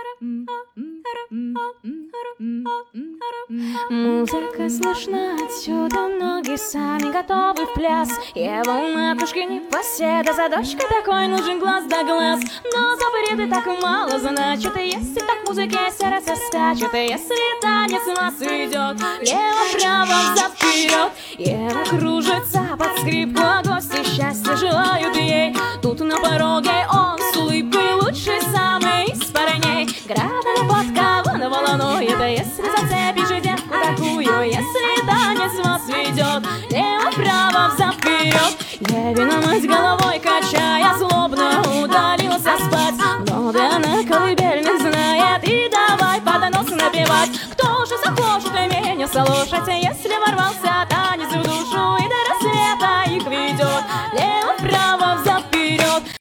Музыка слышна отсюда, ноги сами готовы в пляс. Его у матушки не поседа, за дочкой такой нужен глаз да глаз. Но запреты так мало, значит, если так музыке сердце скачет, и если танец вас ведет лево-право, взад-вперед. Ева кружится под скрипку, а гости счастья желают ей. Тут на пороге он с улыбкой лучший самый из парней. Градом подкова волнует, а если зацепишь девку такую, если танец вас ведет лево-право, взад-вперед. Евина мать головой качая, злобно удалился спать. Ноты она колыбельных знает, и давай под нос напевать. Кто же захочет меня слушать, если ворвался танец?